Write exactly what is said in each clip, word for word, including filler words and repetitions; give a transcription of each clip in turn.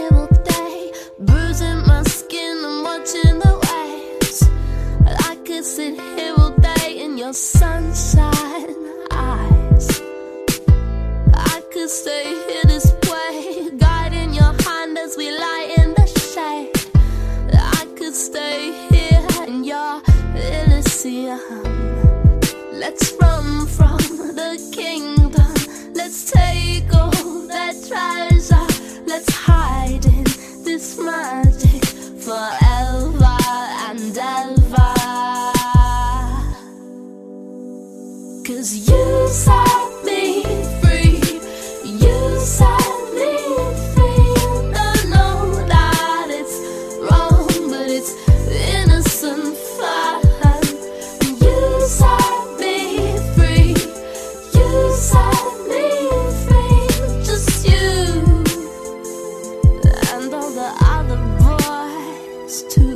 all day, bruising my skin and watching the waves. I could sit here all day in your sunshine eyes. I could stay here this way, guiding your hand as we lie in the shade. I could stay here in your Elysium. Let's run from the kingdom. Let's take all that treasure. Let's hide in this magic forever and ever. 'Cause you set me free. You set me free. And I know that it's wrong, but it's innocent fun. You set me free. You set me free. Just you and all the other boys too.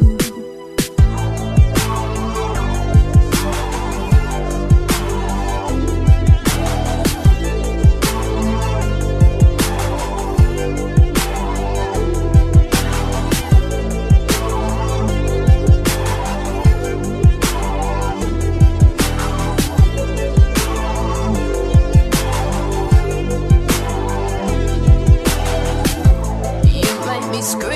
Scream